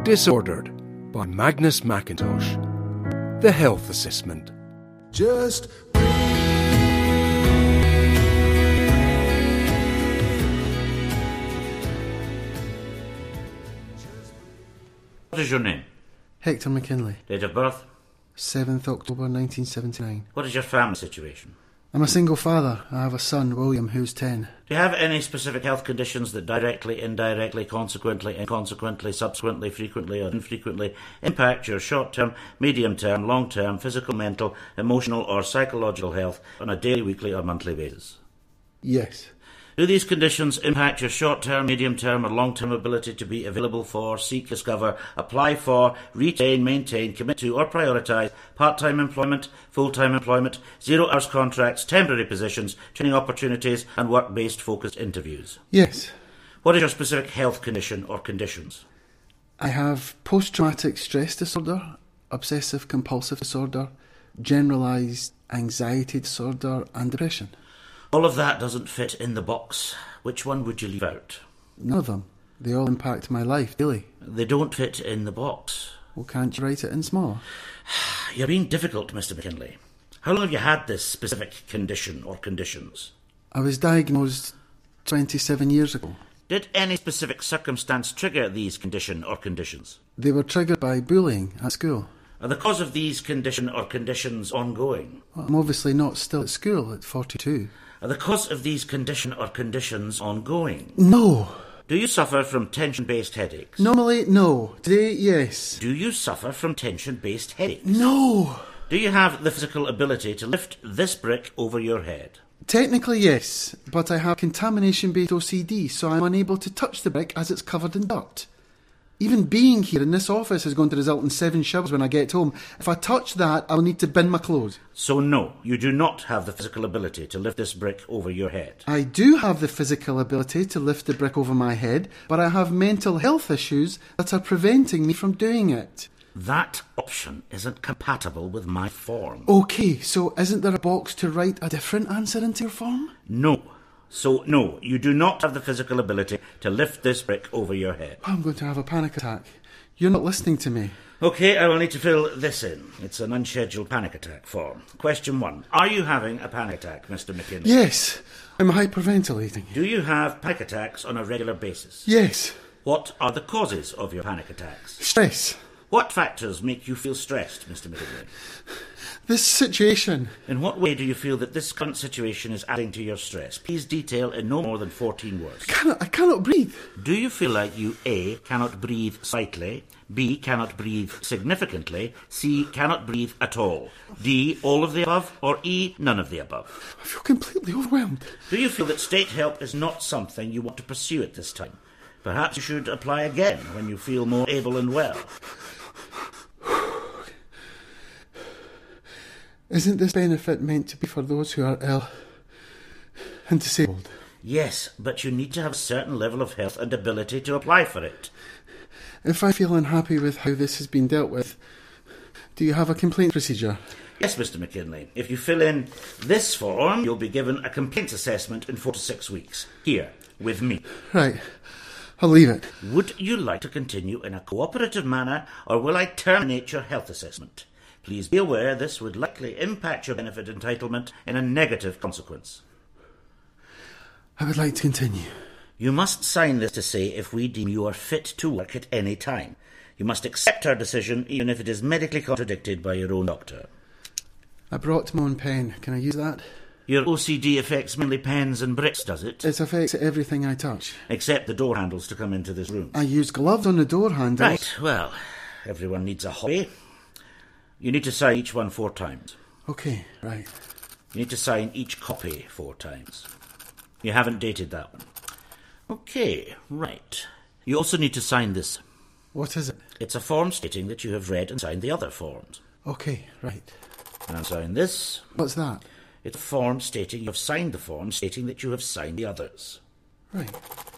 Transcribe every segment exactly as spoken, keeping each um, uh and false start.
Disordered by Magnus McIntosh. The Health Assessment. Just What is your name? Hector McKinley. Date of birth? seventh October nineteen seventy-nine. What is your family situation? I'm a single father. I have a son, William, who's ten. Do you have any specific health conditions that directly, indirectly, consequently, inconsequently, subsequently, frequently or infrequently impact your short-term, medium-term, long-term, physical, mental, emotional or psychological health on a daily, weekly or monthly basis? Yes. Do these conditions impact your short-term, medium-term or long-term ability to be available for, seek, discover, apply for, retain, maintain, commit to or prioritise part-time employment, full-time employment, zero-hours contracts, temporary positions, training opportunities and work-based focused interviews? Yes. What is your specific health condition or conditions? I have post-traumatic stress disorder, obsessive-compulsive disorder, generalised anxiety disorder and depression. All of that doesn't fit in the box. Which one would you leave out? None of them. They all impact my life daily. They don't fit in the box. Well, can't you write it in smaller? You're being difficult, Mister McKinley. How long have you had this specific condition or conditions? I was diagnosed twenty-seven years ago. Did any specific circumstance trigger these condition or conditions? They were triggered by bullying at school. Are the cause of these condition or conditions ongoing? Well, I'm obviously not still at school at forty-two. Are the cause of these condition or conditions ongoing? No. Do you suffer from tension-based headaches? Normally, no. Today, yes. Do you suffer from tension-based headaches? No. Do you have the physical ability to lift this brick over your head? Technically, yes, but I have contamination-based O C D, so I'm unable to touch the brick as it's covered in dirt. Even being here in this office is going to result in seven showers when I get home. If I touch that, I'll need to bin my clothes. So no, you do not have the physical ability to lift this brick over your head. I do have the physical ability to lift the brick over my head, but I have mental health issues that are preventing me from doing it. That option isn't compatible with my form. OK, so isn't there a box to write a different answer into your form? No. So, no, you do not have the physical ability to lift this brick over your head. I'm going to have a panic attack. You're not listening to me. OK, I will need to fill this in. It's an unscheduled panic attack form. Question one. Are you having a panic attack, Mister McKinley? Yes. I'm hyperventilating. Do you have panic attacks on a regular basis? Yes. What are the causes of your panic attacks? Stress. What factors make you feel stressed, Mister McKinley? This situation. In what way do you feel that this current situation is adding to your stress? Please detail in no more than fourteen words. I cannot, I cannot breathe. Do you feel like you A. cannot breathe slightly, B. cannot breathe significantly, C. cannot breathe at all, D. all of the above, or E. none of the above? I feel completely overwhelmed. Do you feel that state help is not something you want to pursue at this time? Perhaps you should apply again when you feel more able and well. Isn't this benefit meant to be for those who are ill and disabled? Yes, but you need to have a certain level of health and ability to apply for it. If I feel unhappy with how this has been dealt with, do you have a complaint procedure? Yes, Mister McKinley. If you fill in this form, you'll be given a complaints assessment in four to six weeks. Here, with me. Right. I'll leave it. Would you like to continue in a cooperative manner, or will I terminate your health assessment? Please be aware this would likely impact your benefit entitlement in a negative consequence. I would like to continue. You must sign this to say if we deem you are fit to work at any time. You must accept our decision even if it is medically contradicted by your own doctor. I brought my own pen. Can I use that? Your O C D affects mainly pens and bricks, does it? It affects everything I touch. Except the door handles to come into this room. I use gloves on the door handles. Right, well, everyone needs a hobby. You need to sign each one four times. OK, right. You need to sign each copy four times. You haven't dated that one. OK, right. You also need to sign this. What is it? It's a form stating that you have read and signed the other forms. OK, right. And sign this. What's that? It's a form stating you have signed the form stating that you have signed the others. Right.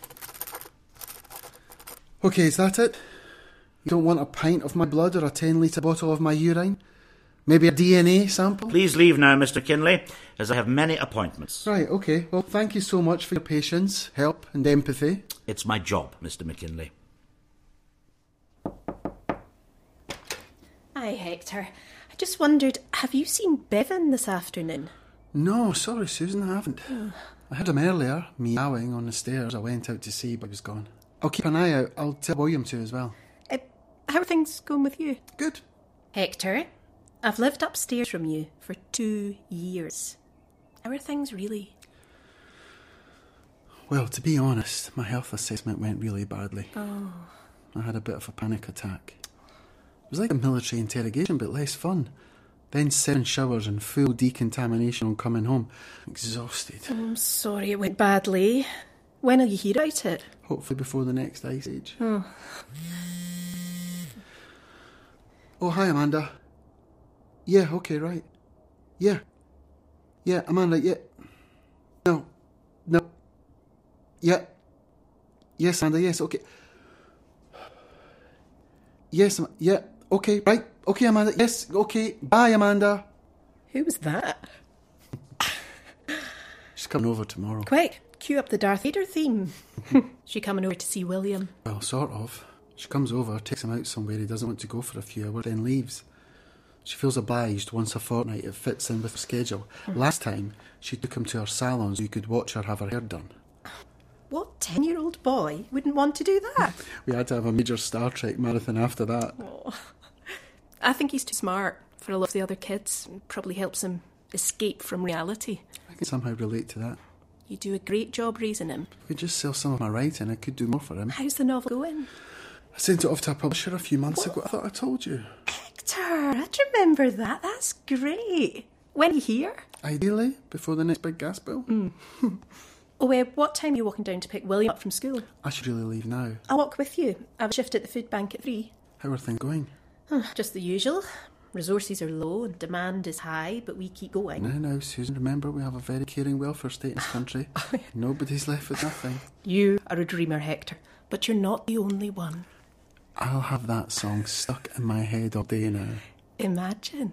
OK, is that it? You don't want a pint of my blood or a ten litre bottle of my urine? Maybe a D N A sample? Please leave now, Mister Kinley, as I have many appointments. Right, OK. Well, thank you so much for your patience, help and empathy. It's my job, Mister McKinley. Hi, Hector. I just wondered, have you seen Bevan this afternoon? No, sorry, Susan, I haven't. Oh. I heard him earlier, meowing on the stairs. I went out to see, but he was gone. I'll keep an eye out. I'll tell William to as well. Uh, how are things going with you? Good. Hector, I've lived upstairs from you for two years. How are things really? Well, to be honest, my health assessment went really badly. Oh. I had a bit of a panic attack. It was like a military interrogation, but less fun. Then seven showers and full decontamination on coming home. Exhausted. I'm sorry it went badly. When will you hear about it? Hopefully before the next ice age. Oh. Oh, hi, Amanda. Yeah, okay, right. Yeah. Yeah, Amanda, yeah. No. No. Yeah. Yes, Amanda, yes, okay. Yes, yeah, okay, right. Okay, Amanda, yes, okay. Bye, Amanda. Who was that? She's coming over tomorrow. Quick, cue up the Darth Vader theme. She coming over to see William? Well, sort of. She comes over, takes him out somewhere he doesn't want to go for a few hours, then leaves. She feels obliged once a fortnight. It fits in with her schedule. Mm. Last time, she took him to her salon so you could watch her have her hair done. What ten-year-old boy wouldn't want to do that? We had to have a major Star Trek marathon after that. Oh. I think he's too smart for a lot of the other kids. It probably helps him escape from reality. I can somehow relate to that. You do a great job raising him. If I could just sell some of my writing, I could do more for him. How's the novel going? I sent it off to a publisher a few months ago. I thought I told you. Hector, I remember that. That's great. When are you here? Ideally, before the next big gas bill. Mm. Oh, uh, what time are you walking down to pick William up from school? I should really leave now. I'll walk with you. I have a shift at the food bank at three. How are things going? Just the usual. Resources are low and demand is high, but we keep going. Now, now, Susan, remember we have a very caring welfare state in this country. Nobody's left with nothing. You are a dreamer, Hector, but you're not the only one. I'll have that song stuck in my head all day now. Imagine.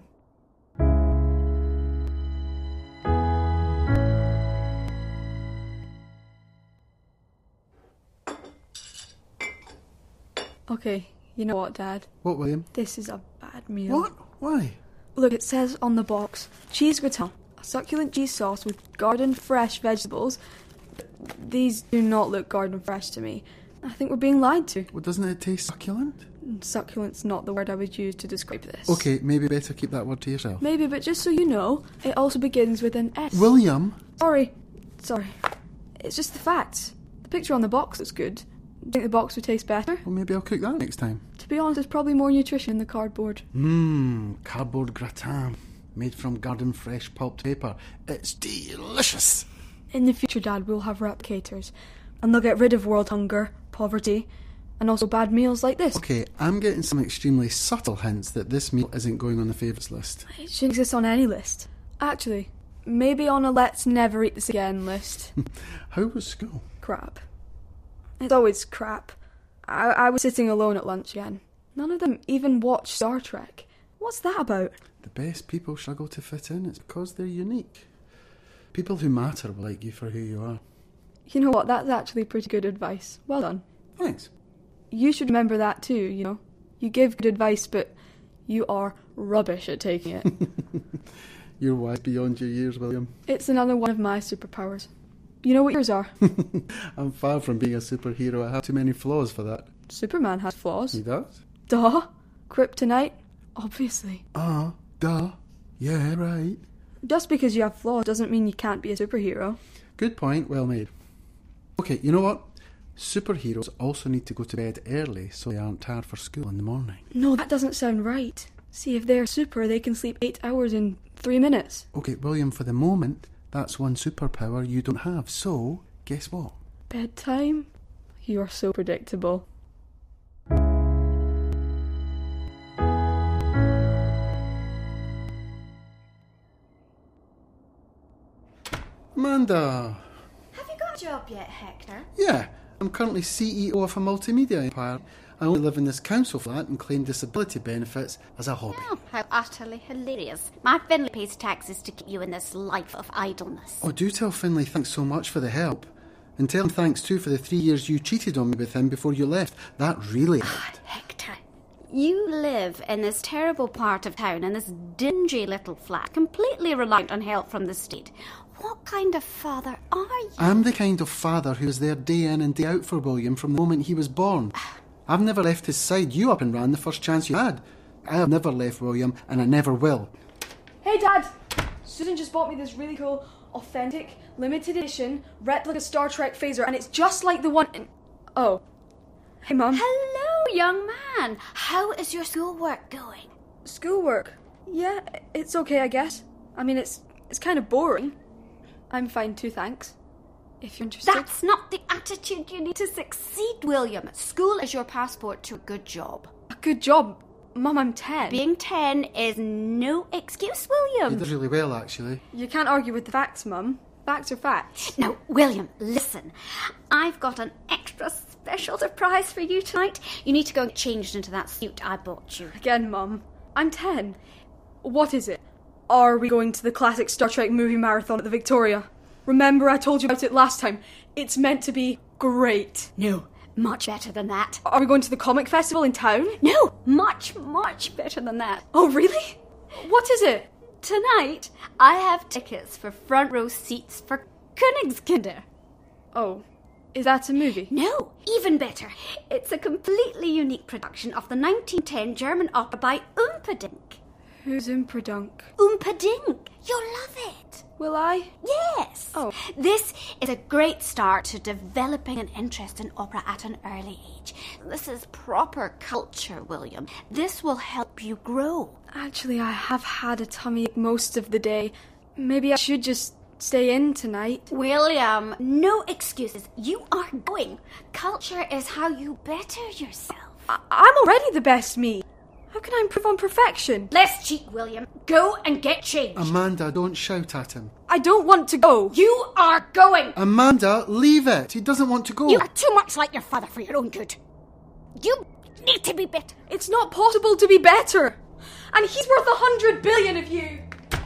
Okay, you know what, Dad? What, William? This is a bad meal. What? Why? Look, it says on the box, cheese gratin, a succulent cheese sauce with garden fresh vegetables. These do not look garden fresh to me. I think we're being lied to. Well, doesn't it taste succulent? Succulent's not the word I would use to describe this. Okay, maybe better keep that word to yourself. Maybe, but just so you know, it also begins with an S. William? Sorry. Sorry. It's just the facts. The picture on the box looks good. Do you think the box would taste better? Well, maybe I'll cook that next time. To be honest, there's probably more nutrition in the cardboard. Mmm, cardboard gratin. Made from garden fresh pulped paper. It's delicious. In the future, Dad, we'll have replicators. And they'll get rid of world hunger, poverty, and also bad meals like this. Okay, I'm getting some extremely subtle hints that this meal isn't going on the favourites list. It shouldn't exist on any list. Actually, maybe on a let's never eat this again list. How was school? Crap. It's always crap. I, I was sitting alone at lunch again. None of them even watch Star Trek. What's that about? The best people struggle to fit in. It's because they're unique. People who matter will like you for who you are. You know what? That's actually pretty good advice. Well done. Thanks. You should remember that too, you know. You give good advice, but you are rubbish at taking it. You're wise beyond your years, William. It's another one of my superpowers. You know what yours are? I'm far from being a superhero. I have too many flaws for that. Superman has flaws. He does? Duh. Kryptonite? Obviously. Ah, uh, duh. Yeah, right. Just because you have flaws doesn't mean you can't be a superhero. Good point, well made. Okay, you know what? Superheroes also need to go to bed early so they aren't tired for school in the morning. No, that doesn't sound right. See, if they're super, they can sleep eight hours in three minutes. Okay, William, for the moment, that's one superpower you don't have. So, guess what? Bedtime? You are so predictable. Amanda! Have you got a job yet, Hector? Yeah, I'm currently C E O of a multimedia empire. I only live in this council flat and claim disability benefits as a hobby. Oh, how utterly hilarious. My Finlay pays taxes to keep you in this life of idleness. Oh, do tell Finlay thanks so much for the help. And tell him thanks too for the three years you cheated on me with him before you left. That really helped. Ah, Hector, You live in this terrible part of town in this dingy little flat, completely reliant on help from the state. What kind of father are you? I'm the kind of father who was there day in and day out for William from the moment he was born. I've never left his side. You up and ran the first chance you had. I have never left William, and I never will. Hey, Dad! Susan just bought me this really cool, authentic, limited edition, replica Star Trek phaser, and it's just like the one in... Oh. Hey, Mum. Hello, young man. How is your schoolwork going? Schoolwork? Yeah, it's okay, I guess. I mean, it's it's kind of boring. I'm fine too, thanks. If you're interested. That's not the attitude you need to succeed, William. School is your passport to a good job. A good job? Mum, I'm ten. Being ten is no excuse, He William. does really well, actually. You can't argue with the facts, Mum. Facts are facts. Now, William, listen. I've got an extra special surprise for you tonight. You need to go and get changed into that suit I bought you. Again, Mum. I'm ten. What is it? Are we going to the classic Star Trek movie marathon at the Victoria? Remember I told you about it last time. It's meant to be great. No, much better than that. Are we going to the comic festival in town? No, much, much better than that. Oh, really? What is it? Tonight, I have tickets for front row seats for Königskinder. Oh, is that a movie? No, even better. It's a completely unique production of the nineteen ten German opera by Umperdink. Who's Imperdunk? Umperdink. You'll love it. Will I? Yes. Oh. This is a great start to developing an interest in opera at an early age. This is proper culture, William. This will help you grow. Actually, I have had a tummy ache most of the day. Maybe I should just stay in tonight. William, no excuses. You are going. Culture is how you better yourself. I- I'm already the best me. How can I improve on perfection? Less cheek, William. Go and get changed. Amanda, don't shout at him. I don't want to go. You are going. Amanda, leave it. He doesn't want to go. You are too much like your father for your own good. You need to be better. It's not possible to be better. And he's worth a hundred billion of you.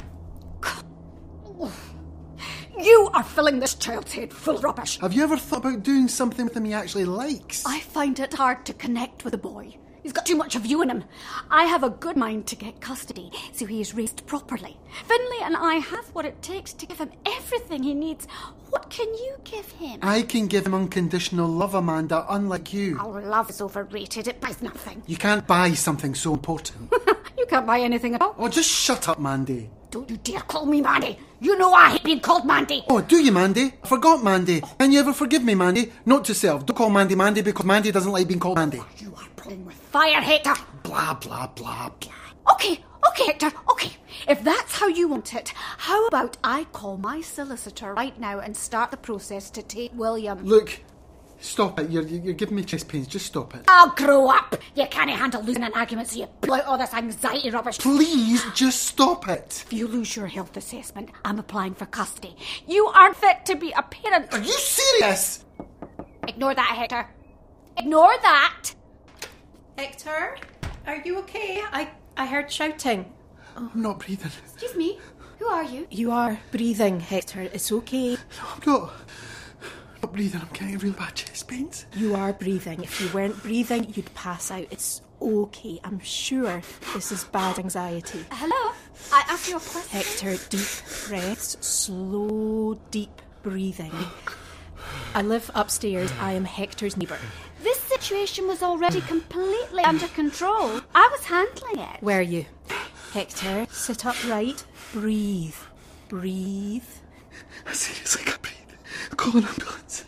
You are filling this child's head full of rubbish. Have you ever thought about doing something with him he actually likes? I find it hard to connect with a boy. He's got too much of you in him. I have a good mind to get custody, so he is raised properly. Finlay and I have what it takes to give him everything he needs. What can you give him? I can give him unconditional love, Amanda, unlike you. Our love is overrated. It buys nothing. You can't buy something so important. You can't buy anything at all. Oh, just shut up, Mandy. Don't you dare call me Mandy. You know I hate being called Mandy. Oh, do you, Mandy? I forgot Mandy. Can you ever forgive me, Mandy? Note to self, don't call Mandy Mandy because Mandy doesn't like being called Mandy. You are playing with fire, Hector. Blah, blah, blah, blah. Okay, okay, Hector, okay. If that's how you want it, how about I call my solicitor right now and start the process to take William? Look, stop it. You're, you're giving me chest pains. Just stop it. I'll grow up. You can't handle losing an argument, so you pull out all this anxiety rubbish. Please, just stop it. If you lose your health assessment, I'm applying for custody. You aren't fit to be a parent. Are you serious? Ignore that, Hector. Ignore that. Hector, are you okay? I, I heard shouting. I'm not breathing. Excuse me. Who are you? You are breathing, Hector. It's okay. No, I'm not. I'm not breathing. I'm getting real bad chest pains. You are breathing. If you weren't breathing, you'd pass out. It's okay. I'm sure this is bad anxiety. Hello? I asked you a question. Hector, deep breaths, slow, deep breathing. I live upstairs. I am Hector's neighbour. This situation was already completely under control. I was handling it. Were you? Hector, sit upright. Breathe. Breathe. I seriously can't breathe. Call an ambulance.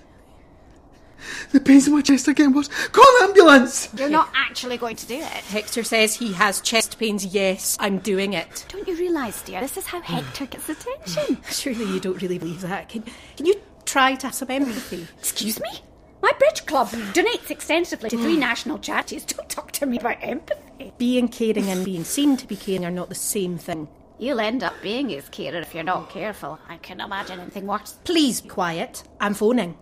The pains in my chest are getting worse. Call an ambulance! You're not actually going to do it. Hector says he has chest pains. Yes, I'm doing it. Don't you realise, dear, this is how Hector gets attention. Surely you don't really believe that. Can, can you try to have some empathy? Excuse me? My bridge club donates extensively to three national charities. Don't talk to me about empathy. Being caring and being seen to be caring are not the same thing. You'll end up being his carer if you're not careful. I can imagine anything worse. Please be quiet. I'm phoning.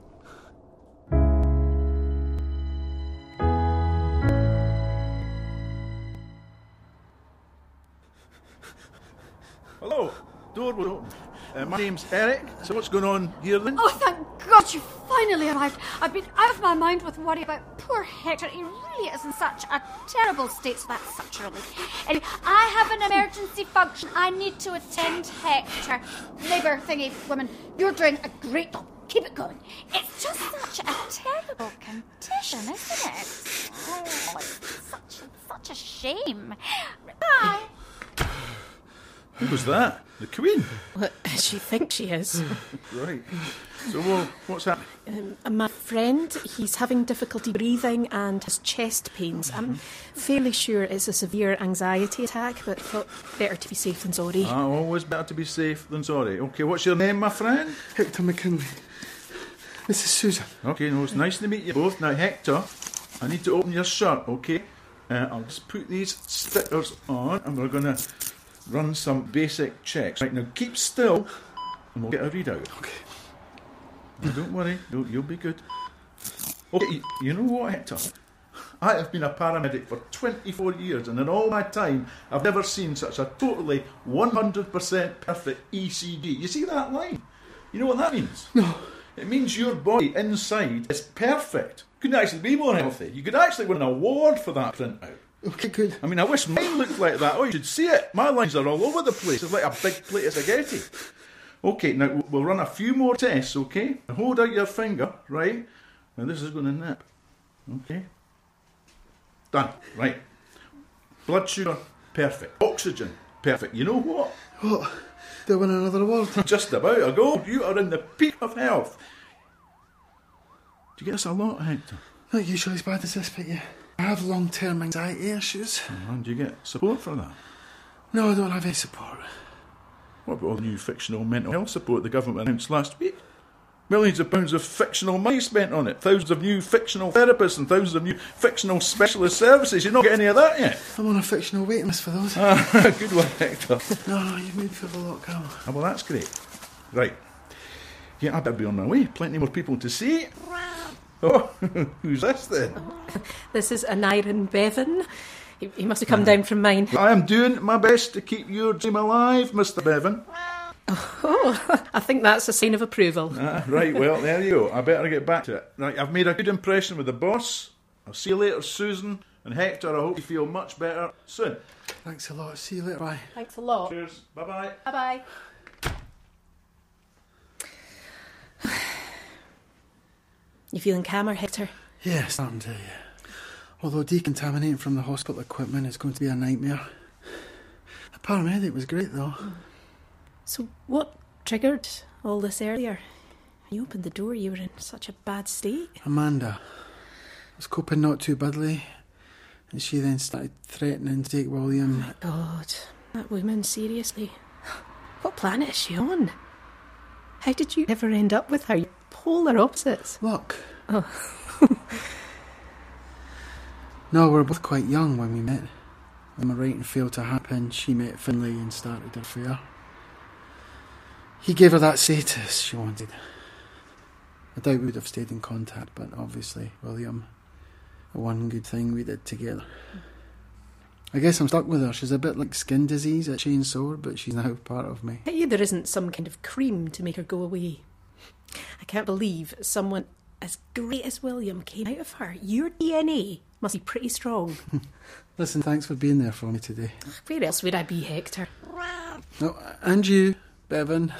Hello. Door will open. Uh, my name's Eric. So what's going on here then? Oh, thank God you finally arrived. I've been out of my mind with worry about poor Hector. He really is in such a terrible state, so that's such a relief. Anyway, I have an emergency function. I need to attend Hector. Neighbour thingy woman, you're doing a great job. Keep it going. It's just such a terrible condition, isn't it? Oh, it's such, such a shame. Bye. Who was that? The Queen? Well, she thinks she is. Right. So, well, what's happening? Um, my friend, he's having difficulty breathing and has chest pains. I'm fairly sure it's a severe anxiety attack, but thought better to be safe than sorry. Ah, always better to be safe than sorry. Okay, what's your name, my friend? Hector McKinley. This is Susan. Okay, no, it's nice to meet you both. Now, Hector, I need to open your shirt, okay? Uh, I'll just put these stickers on, and we're going to run some basic checks. Right, now keep still, and we'll get a readout. Okay. Now, don't worry, don't, you'll be good. Okay, you, you know what, Hector? I have been a paramedic for twenty-four years, and in all my time, I've never seen such a totally one hundred percent perfect E C G. You see that line? You know what that means? No. It means your body inside is perfect. Couldn't actually be more healthy. You could actually win an award for that printout. Okay, good. I mean, I wish mine looked like that. Oh, you should see it. My lines are all over the place. It's like a big plate of spaghetti. Okay, now we'll run a few more tests, okay? Now hold out your finger, right? Now this is going to nip. Okay. Done. Right. Blood sugar, perfect. Oxygen, perfect. You know what? What? Do I win another award? Just about a go. You are in the peak of health. Do you get this a lot, Hector? Not usually as bad as this, but yeah. I have long-term anxiety issues. Oh, and do you get support for that? No, I don't have any support. What about all the new fictional mental health support the government announced last week? Millions of pounds of fictional money spent on it. Thousands of new fictional therapists and thousands of new fictional specialist services. You're not getting any of that yet. I'm on a fictional waiting list for those. Ah, good one, Hector. No, no, you've made me feel a lot calmer. Ah, well, that's great. Right. Yeah, I better be on my way. Plenty more people to see. Oh, who's this then? This is Aniron Bevan. He, he must have come down from mine. I am doing my best to keep your dream alive, Mister Bevan. Oh, I think that's a sign of approval. Ah, right, well, there you go. I better get back to it. Right, I've made a good impression with the boss. I'll see you later, Susan. And Hector, I hope you feel much better soon. Thanks a lot. See you later. Bye. Thanks a lot. Cheers. Bye-bye. Bye-bye. You feeling calmer, Hector? Yeah, starting to, yeah. Although decontaminating from the hospital equipment is going to be a nightmare. The paramedic was great, though. So what triggered all this earlier? You opened the door, you were in such a bad state. Amanda was coping not too badly, and she then started threatening to take William. Oh my God, that woman, seriously. What planet is she on? How did you ever end up with her? You're polar opposites. Luck. Oh. No, we were both quite young when we met. When my writing failed to happen, she met Finlay and started her affair. He gave her that status she wanted. I doubt we would have stayed in contact, but obviously, William, the one good thing we did together. I guess I'm stuck with her. She's a bit like skin disease at Shane Sore, but she's now part of me. Hey, there isn't some kind of cream to make her go away. I can't believe someone as great as William came out of her. Your D N A must be pretty strong. Listen, thanks for being there for me today. Where else would I be, Hector? No, and you, Bevan.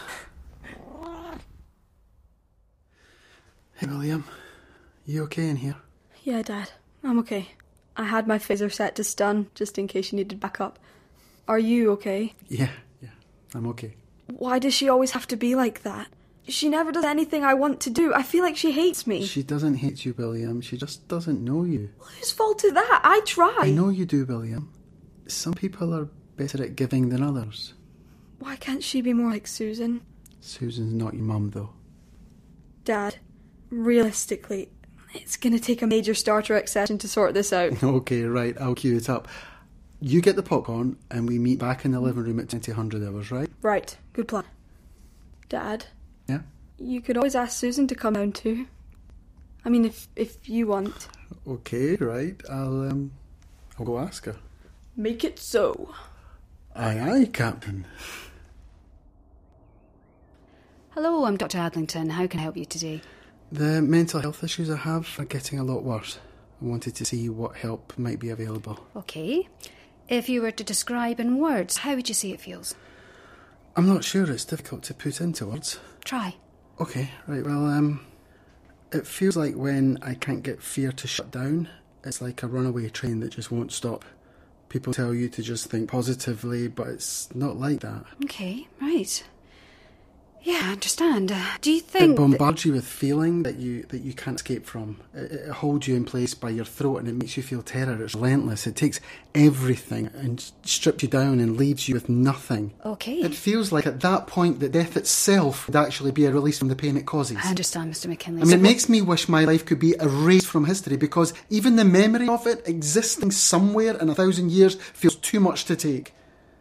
Hey, William. You okay in here? Yeah, Dad. I'm okay. I had my phaser set to stun, just in case you needed backup. Are you okay? Yeah, yeah. I'm okay. Why does she always have to be like that? She never does anything I want to do. I feel like she hates me. She doesn't hate you, William. She just doesn't know you. Whose fault is that? I try. I know you do, William. Some people are better at giving than others. Why can't she be more like Susan? Susan's not your mum, though. Dad, realistically, it's going to take a major Star Trek session to sort this out. Okay, right, I'll cue it up. You get the popcorn and we meet back in the living room at twenty hundred hours, right? Right, good plan. Dad? Yeah? You could always ask Susan to come down too. I mean, if if you want. Okay, right, I'll, um, I'll go ask her. Make it so. Aye, aye, Captain. Hello, I'm Doctor Adlington. How can I help you today? The mental health issues I have are getting a lot worse. I wanted to see what help might be available. Okay. If you were to describe in words, how would you say it feels? I'm not sure, it's difficult to put into words. Try. Okay, right, well, um, it feels like when I can't get fear to shut down, it's like a runaway train that just won't stop. People tell you to just think positively, but it's not like that. Okay, right. Yeah, I understand. Uh, do you think... It bombards you with feeling that you that you can't escape from. It, it holds you in place by your throat and it makes you feel terror. It's relentless. It takes everything and strips you down and leaves you with nothing. Okay. It feels like at that point that death itself would actually be a release from the pain it causes. I understand, Mister McKinley. I mean, So it makes me wish my life could be erased from history because even the memory of it existing somewhere in a thousand years feels too much to take.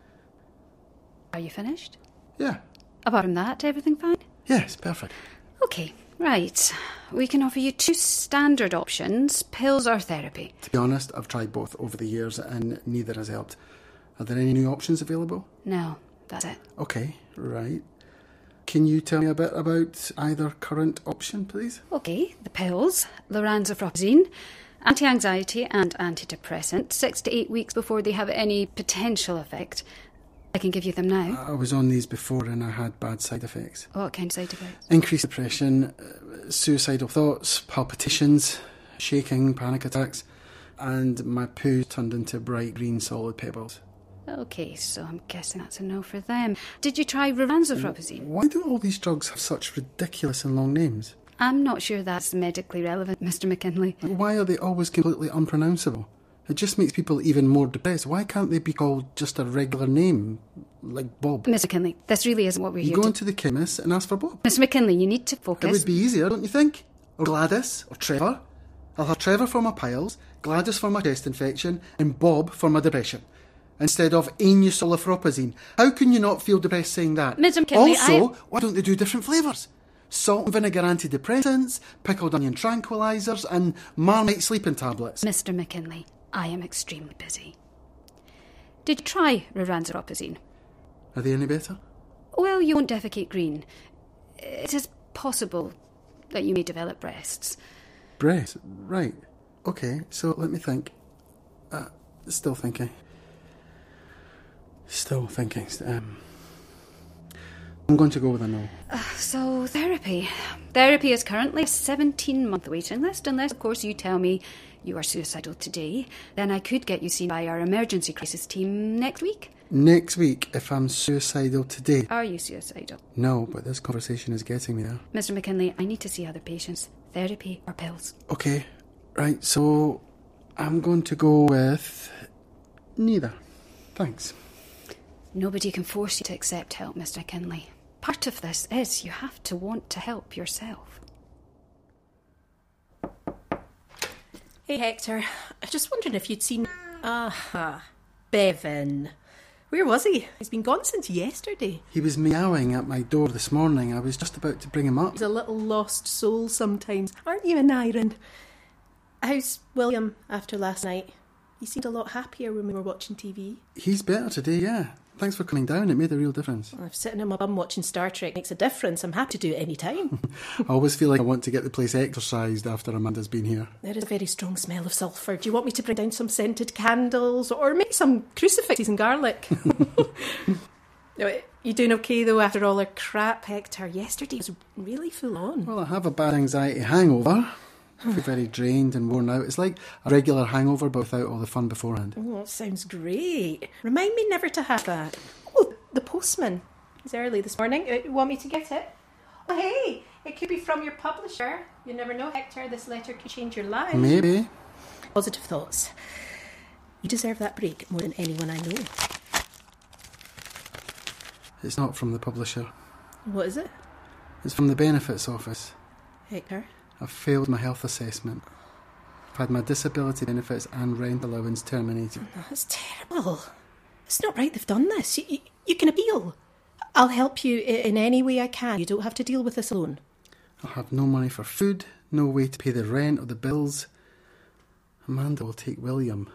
Are you finished? Yeah. Apart from that, everything fine? Yes, perfect. Okay, right. We can offer you two standard options, pills or therapy. To be honest, I've tried both over the years and neither has helped. Are there any new options available? No, that's it. Okay, right. Can you tell me a bit about either current option, please? Okay, the pills, lorazepam, anti-anxiety and antidepressant, six to eight weeks before they have any potential effect. I can give you them now. I was on these before and I had bad side effects. What kind of side effects? Increased depression, uh, suicidal thoughts, palpitations, shaking, panic attacks, and my poo turned into bright green solid pebbles. Okay, so I'm guessing that's a no for them. Did you try lorazepam? Why do all these drugs have such ridiculous and long names? I'm not sure that's medically relevant, Mister McKinley. Why are they always completely unpronounceable? It just makes people even more depressed. Why can't they be called just a regular name, like Bob? Mister McKinley, this really isn't what we're You here go to... into the chemist and ask for Bob. Mister McKinley, you need to focus. It would be easier, don't you think? Or Gladys, or Trevor. I'll have Trevor for my piles, Gladys for my chest infection, and Bob for my depression. Instead of anusolifropazine. How can you not feel depressed saying that? Mister McKinley, Also, I... why don't they do different flavours? Salt and vinegar antidepressants, pickled onion tranquilizers, and Marmite sleeping tablets. Mister McKinley, I am extremely busy. Did you try lorazepam? Are they any better? Well, you won't defecate green. It is possible that you may develop breasts. Breast, right. Okay, so let me think. Uh, still thinking. Still thinking. Um, I'm going to go with a no. Uh, so, therapy. Therapy is currently a seventeen-month waiting list, unless, of course, you tell me you are suicidal today. Then I could get you seen by our emergency crisis team next week. Next week, if I'm suicidal today. Are you suicidal? No, but this conversation is getting me there. Mister McKinley, I need to see other patients. Therapy or pills? Okay, right, so I'm going to go with neither. Thanks. Nobody can force you to accept help, Mister McKinley. Part of this is you have to want to help yourself. Hey, Hector. I was just wondering if you'd seen... Aha. Bevan. Where was he? He's been gone since yesterday. He was meowing at my door this morning. I was just about to bring him up. He's a little lost soul sometimes. Aren't you, Aniron? How's William after last night? He seemed a lot happier when we were watching T V. He's better today, yeah. Thanks for coming down. It made a real difference. Well, if sitting on my bum watching Star Trek makes a difference, I'm happy to do it any time. I always feel like I want to get the place exorcised after Amanda's been here. There is a very strong smell of sulphur. Do you want me to bring down some scented candles or maybe some crucifixes and garlic? You doing okay though after all our crap, Hector? Yesterday was really full on. Well, I have a bad anxiety hangover. I feel very drained and worn out. It's like a regular hangover but without all the fun beforehand. Oh, that sounds great. Remind me never to have that. Oh, the postman. It's early this morning. Uh, You want me to get it? Oh, hey, it could be from your publisher. You never know, Hector. This letter could change your life. Maybe. Positive thoughts. You deserve that break more than anyone I know. It's not from the publisher. What is it? It's from the benefits office. Hector? I've failed my health assessment. I've had my disability benefits and rent allowance terminated. Oh, that's terrible. It's not right they've done this. You, you, you can appeal. I'll help you in any way I can. You don't have to deal with this alone. I'll have no money for food, no way to pay the rent or the bills. Amanda will take William.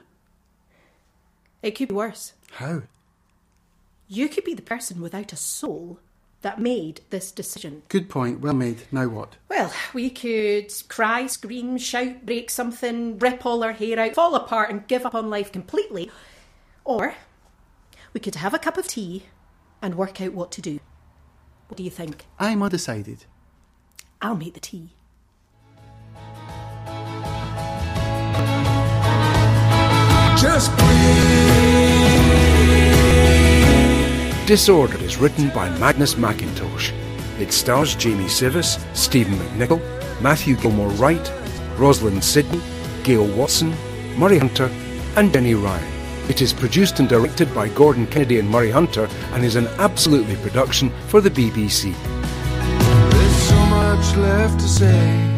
It could be worse. How? You could be the person without a soul that made this decision. Good point, well made. Now what? Well, we could cry, scream, shout, break something, rip all our hair out, fall apart and give up on life completely. Or we could have a cup of tea and work out what to do. What do you think? I'm undecided. I'll make the tea. Just breathe. Disordered is written by Magnus Mackintosh. It stars Jamie Sivis, Stephen McNichol, Matthew Gilmore Wright, Rosalind Sidney, Gail Watson, Murray Hunter and Jenny Ryan. It is produced and directed by Gordon Kennedy and Murray Hunter and is an absolutely production for the B B C. There's so much left to say.